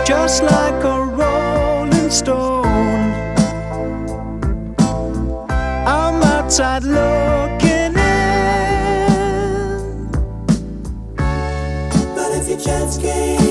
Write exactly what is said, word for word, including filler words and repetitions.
just like a rolling stone. I'm outside looking in, but if your chance came